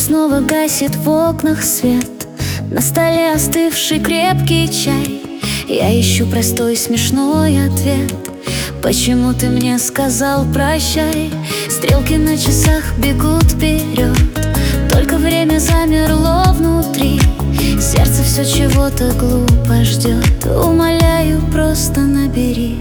снова гасит в окнах свет, на столе остывший крепкий чай. Я ищу простой смешной ответ: почему ты мне сказал прощай? Стрелки на часах бегут вперед, только время замерло внутри. Сердце все чего-то глупо ждет, умоляю, просто набери.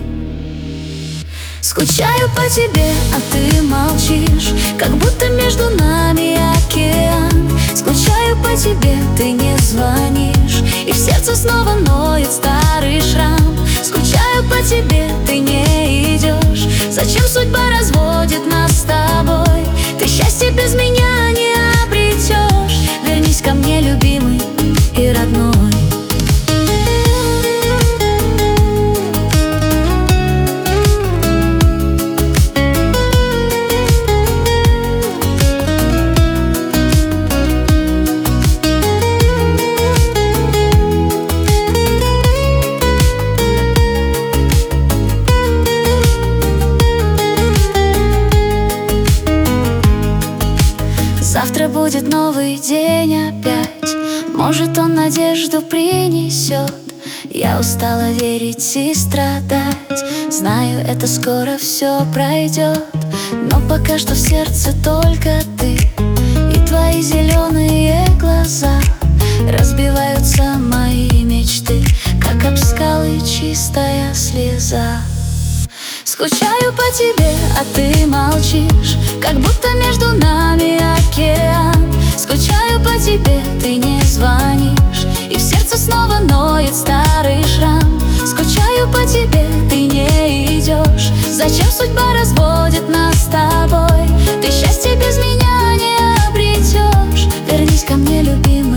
Скучаю по тебе, а ты молчишь, как будто между нами океан. Скучаю по тебе, ты не звонишь, и в сердце снова ноет старый шрам. Скучаю по тебе, ты не идешь. Зачем судьба разводит нас с тобой? Ты счастье без меня не обретешь. Вернись ко мне, любимый и родной. Завтра будет новый день опять, может, он надежду принесет. Я устала верить и страдать, знаю, это скоро все пройдет. Но пока что в сердце только ты и твои зеленые глаза. Разбиваются мои мечты, как об скалы чистая слеза. Скучаю по тебе, а ты молчишь, как будто между нами океан. Скучаю по тебе, ты не звонишь, и в сердце снова ноет старый шрам. Скучаю по тебе, ты не идешь. Зачем судьба разводит нас с тобой? Ты счастье без меня не обретешь. Вернись ко мне, любимый.